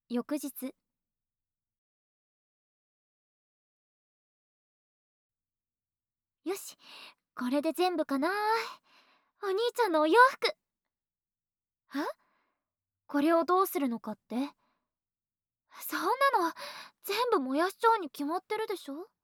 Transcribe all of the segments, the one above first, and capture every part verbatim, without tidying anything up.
翌日。よし、これで全部かな。お兄ちゃんのお洋服。え、これをどうするのかって？そんなの全部燃やしちゃうに決まってるでしょ。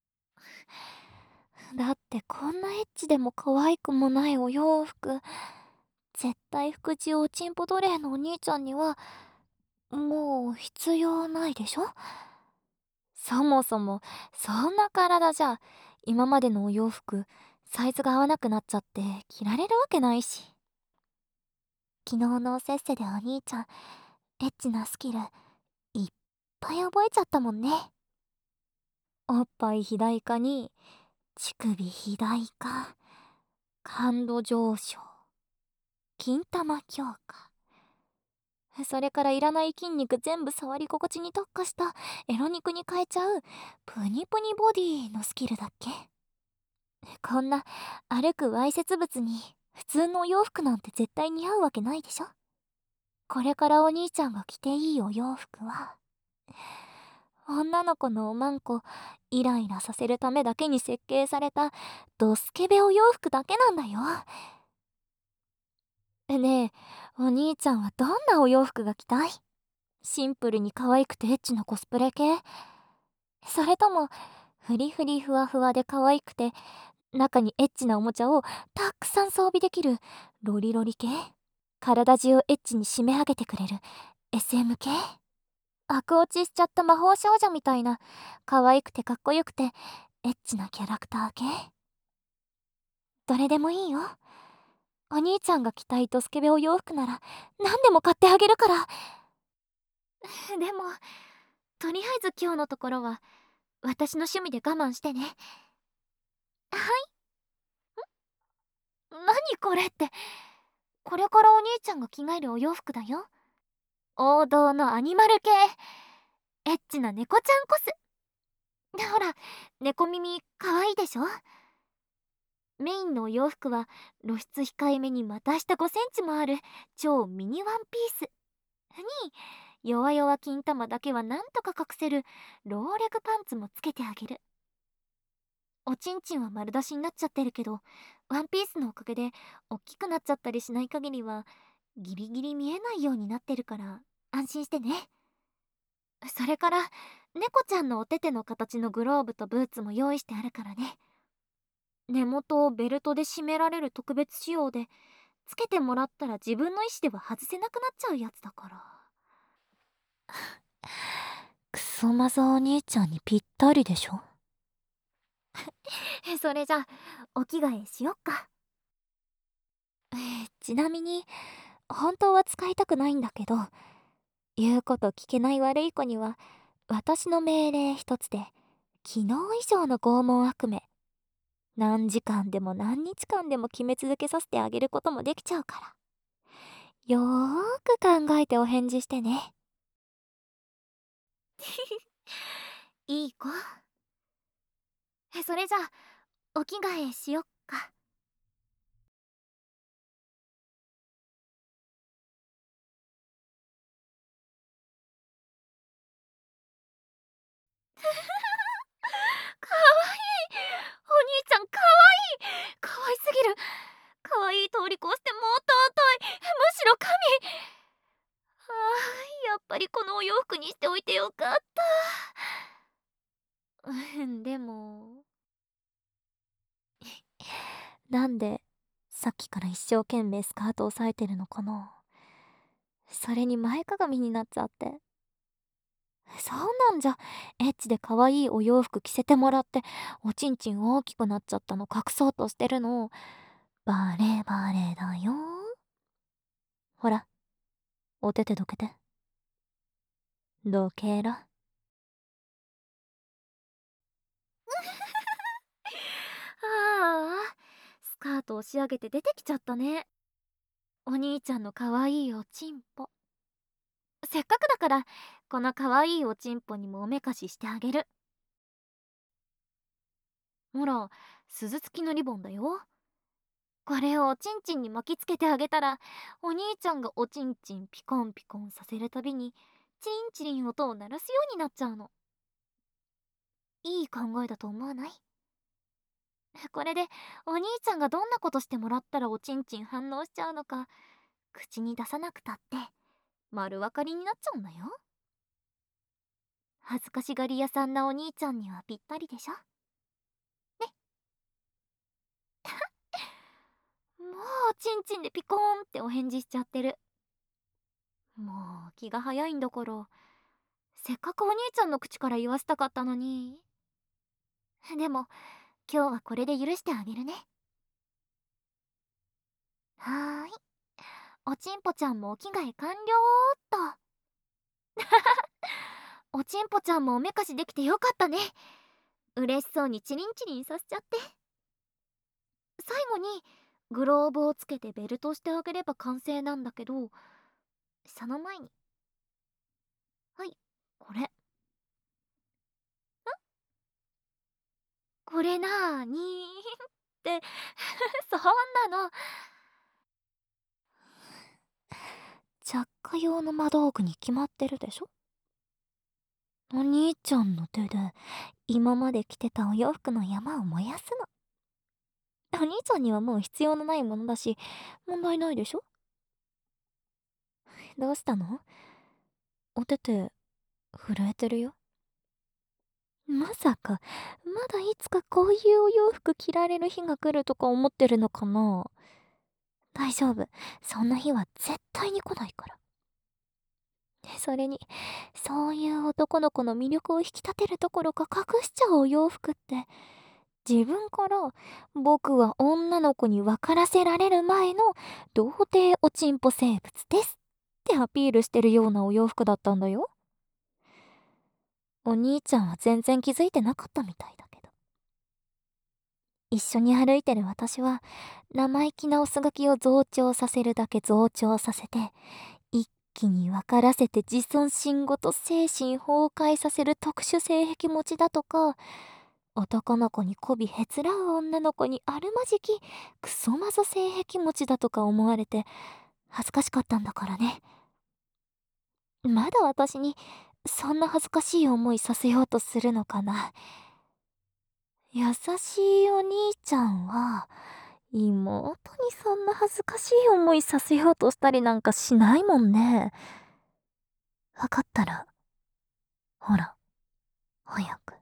だってこんなエッチでも可愛くもないお洋服、絶対福地おちんぽ奴隷のお兄ちゃんにはもう必要ないでしょ。そもそもそんな体じゃ今までのお洋服サイズが合わなくなっちゃって着られるわけないし。昨日のせっせでお兄ちゃんエッチなスキルいっぱい覚えちゃったもんね。おっぱい肥大化に乳首肥大化、感度上昇、金玉強化、それからいらない筋肉全部触り心地に特化したエロ肉に変えちゃうプニプニボディのスキルだっけ。こんな歩くわいせつ物に普通のお洋服なんて絶対似合うわけないでしょ。これからお兄ちゃんが着ていいお洋服は女の子のおまんこイライラさせるためだけに設計されたドスケベお洋服だけなんだよ。ねえ、お兄ちゃんはどんなお洋服が着たい？シンプルに可愛くてエッチなコスプレ系？それともフリフリふわふわで可愛くて中にエッチなおもちゃをたくさん装備できるロリロリ系？体中をエッチに締め上げてくれる エスエム 系？悪落ちしちゃった魔法少女みたいな可愛くてかっこよくてエッチなキャラクター系？どれでもいいよ。お兄ちゃんが着たいドスケベお洋服なら何でも買ってあげるから。 でもとりあえず今日のところは私の趣味で我慢してね。はい。何これって。これからお兄ちゃんが着替えるお洋服だよ。王道のアニマル系エッチな猫ちゃんコス。ほら、猫耳かわいいでしょ。メインのお洋服は露出控えめに股下ごセンチもある超ミニワンピースに、弱々金玉だけはなんとか隠せるローレグパンツもつけてあげる。おちんちんは丸出しになっちゃってるけど、ワンピースのおかげで大きくなっちゃったりしない限りはギリギリ見えないようになってるから安心してね。それから猫ちゃんのお手手の形のグローブとブーツも用意してあるからね。根元をベルトで締められる特別仕様で、つけてもらったら自分の意思では外せなくなっちゃうやつだから。 クソマザお兄ちゃんにぴったりでしょ。 それじゃお着替えしよっか。 えーちなみに本当は使いたくないんだけど、言うこと聞けない悪い子には私の命令一つで昨日以上の拷問悪夢何時間でも何日間でも決め続けさせてあげることもできちゃうから、よーく考えてお返事してね。 いい子。それじゃお着替えしよっか。かわいい。お兄ちゃんかわいい。かわいすぎる。かわいい通り越してもう尊い。むしろ神。あー、やっぱりこのお洋服にしておいてよかった。うんでも。 なんでさっきから一生懸命スカート押さえてるのかな。それに前かがみになっちゃって。そうなんじゃ、エッチで可愛いお洋服着せてもらっておちんちん大きくなっちゃったの隠そうとしてるのバレバレだよ。ほら、お手手どけて。どけら。 ああ、スカート押し上げて出てきちゃったね。お兄ちゃんのかわいいおちんぽ。せっかくだからこのかわいいおちんぽにもおめかししてあげる。ほら、鈴付きのリボンだよ。これをおちんちんに巻きつけてあげたら、お兄ちゃんがおちんちんピコンピコンさせるたびにチリンチリン音を鳴らすようになっちゃうの。いい考えだと思わない？これでお兄ちゃんがどんなことしてもらったらおちんちん反応しちゃうのか口に出さなくたって丸分かりになっちゃうんだよ。恥ずかしがり屋さんなお兄ちゃんにはぴったりでしょ。ね。もうチンチンでピコーンってお返事しちゃってる。もう気が早いんだから、せっかくお兄ちゃんの口から言わせたかったのに。でも今日はこれで許してあげるね。はーい、おちんぽちゃんもお着替え完了っと。おちんぽちゃんもおめかしできてよかったね。嬉しそうにチリンチリンさせちゃって。最後にグローブをつけてベルトしてあげれば完成なんだけど、その前に、はい、これ。ん、これなーにってそんなの。 着火用の魔道具に決まってるでしょ。お兄ちゃんの手で今まで着てたお洋服の山を燃やすの。お兄ちゃんにはもう必要のないものだし問題ないでしょ。どうしたの？お手手震えてるよ。まさかまだいつかこういうお洋服着られる日が来るとか思ってるのかな。大丈夫、そんな日は絶対に来ないから。それにそういう男の子の魅力を引き立てるところか隠しちゃうお洋服って自分から「僕は女の子に分からせられる前の童貞おちんぽ生物です」ってアピールしてるようなお洋服だったんだよ。お兄ちゃんは全然気づいてなかったみたいだけど、一緒に歩いてる私は生意気なおすがきを増長させるだけ増長させて一気に分からせて自尊心ごと精神崩壊させる特殊性癖持ちだとか、男の子に媚びへつらう女の子にあるまじきクソマゾ性癖持ちだとか思われて恥ずかしかったんだからね。まだ私にそんな恥ずかしい思いさせようとするのかな。優しいお兄ちゃんは妹にそんな恥ずかしい思いさせようとしたりなんかしないもんね。わかったらほら早く。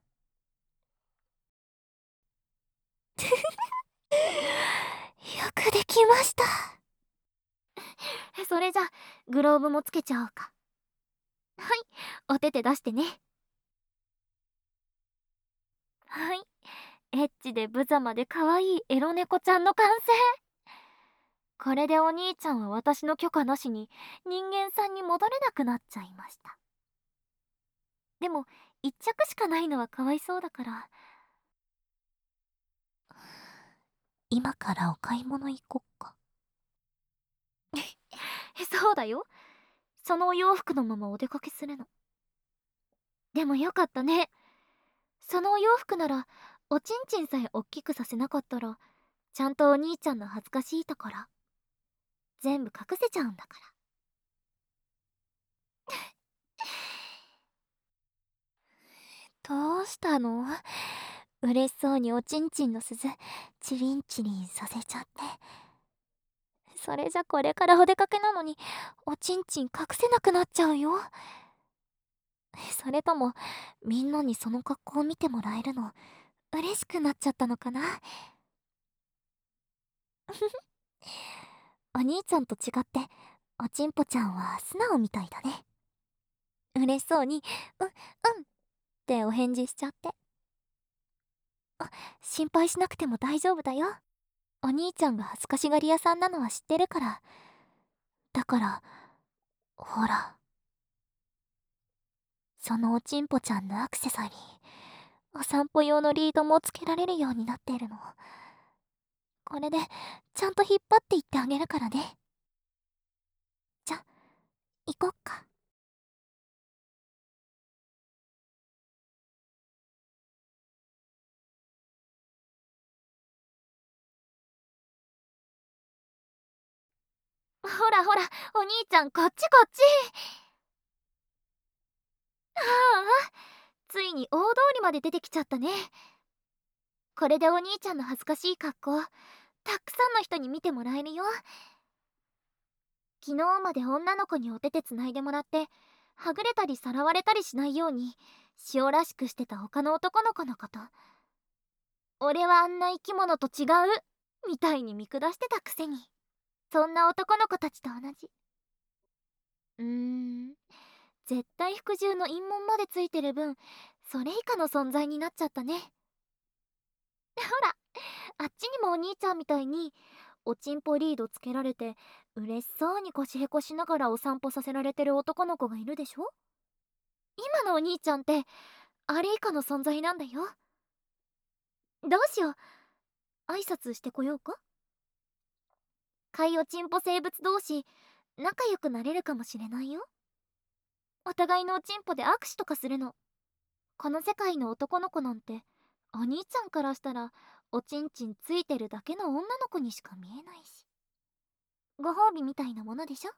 よくできました。 それじゃグローブもつけちゃおうか。はい、お手手出してね。はい、エッチで無様で可愛いエロ猫ちゃんの完成。これでお兄ちゃんは私の許可なしに人間さんに戻れなくなっちゃいました。でも一着しかないのはかわいそうだから。 今からお買い物行こっか。 そうだよ、そのお洋服のままお出かけするの。でもよかったね。そのお洋服ならおちんちんさえおっきくさせなかったらちゃんとお兄ちゃんの恥ずかしいところ全部隠せちゃうんだから。 どうしたの？嬉しそうにおちんちんの鈴チリンチリンさせちゃって。それじゃこれからお出かけなのにおちんちん隠せなくなっちゃうよ。それともみんなにその格好を見てもらえるの嬉しくなっちゃったのかな。お兄ちゃんと違っておちんぽちゃんは素直みたいだね。嬉しそうに「うんうん」ってお返事しちゃって。あ、心配しなくても大丈夫だよ。お兄ちゃんが恥ずかしがり屋さんなのは知ってるから。だからほら、そのおちんぽちゃんのアクセサリーお散歩用のリードもつけられるようになってるの。これでちゃんと引っ張っていってあげるからね。じゃ行こっか。 ほらほら、お兄ちゃんこっちこっち。 いに大通りまで出てきちゃったね。これでお兄ちゃんの恥ずかしい格好たくさんの人に見てもらえるよ。昨日まで女の子にお手手つないでもらってはぐれたりさらわれたりしないように塩らしくしてた他の男の子のこと、俺はあんな生き物と違うみたいに見下してたくせに、そんな男の子たちと同じ。うーん絶対服従の陰謀までついてる分、それ以下の存在になっちゃったね。ほら、あっちにもお兄ちゃんみたいにおちんぽリードつけられて嬉しそうに腰へこしながらお散歩させられてる男の子がいるでしょ。今のお兄ちゃんってあれ以下の存在なんだよ。どうしよう、挨拶してこようか。貝おちんぽ生物同士仲良くなれるかもしれないよ。お互いのおちんぽで握手とかするの。この世界の男の子なんてお兄ちゃんからしたらおちんちんついてるだけの女の子にしか見えないし、ご褒美みたいなものでしょ。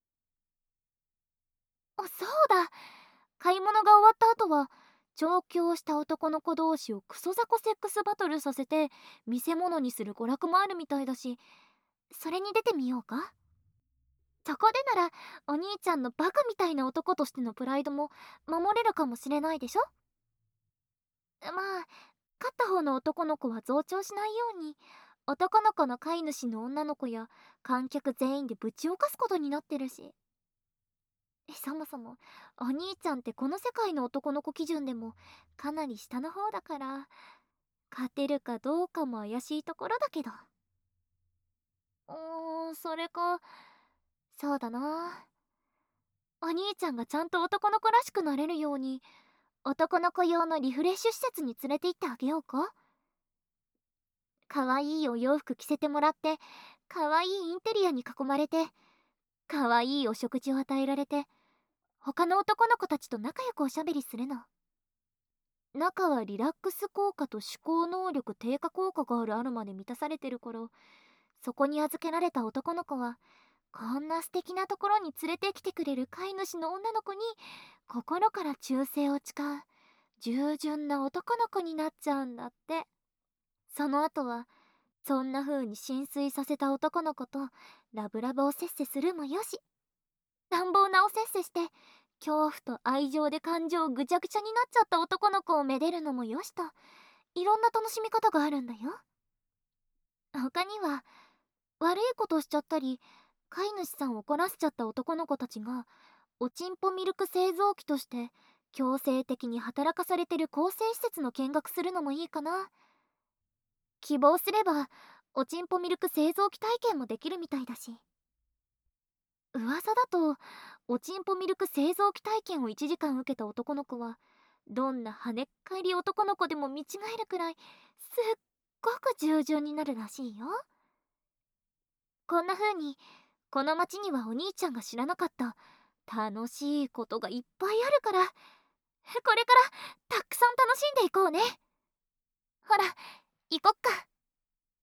あ、そうだ、買い物が終わった後は調教した男の子同士をクソザコセックスバトルさせて見せ物にする娯楽もあるみたいだし、それに出てみようか。そこでならお兄ちゃんのバカみたいな男としてのプライドも守れるかもしれないでしょ。まあ勝った方の男の子は増長しないように男の子の飼い主の女の子や観客全員でぶち犯すことになってるし、そもそもお兄ちゃんってこの世界の男の子基準でもかなり下の方だから勝てるかどうかも怪しいところだけど。うーんそれか、そうだな、お兄ちゃんがちゃんと男の子らしくなれるように男の子用のリフレッシュ施設に連れて行ってあげようか。かわいいお洋服着せてもらって、かわいいインテリアに囲まれて、かわいいお食事を与えられて、他の男の子たちと仲良くおしゃべりするの。中はリラックス効果と思考能力低下効果があるアロマで満たされてるから、そこに預けられた男の子はこんな素敵なところに連れてきてくれる飼い主の女の子に心から忠誠を誓う従順な男の子になっちゃうんだって。その後はそんな風に浸水させた男の子とラブラブをせっせするもよし、乱暴なおせっせして恐怖と愛情で感情ぐちゃぐちゃになっちゃった男の子をめでるのもよしと、いろんな楽しみ方があるんだよ。他には悪いことしちゃったり飼い主さんを怒らせちゃった男の子たちがおちんぽミルク製造機として強制的に働かされてる更生施設の見学するのもいいかな。希望すればおちんぽミルク製造機体験もできるみたいだし。噂だとおちんぽミルク製造機体験をいちじかん受けた男の子はどんな跳ねっ返り男の子でも見違えるくらいすっごく従順になるらしいよ。こんな風にこの町にはお兄ちゃんが知らなかった楽しいことがいっぱいあるから、これからたくさん楽しんでいこうね。ほら行こっか。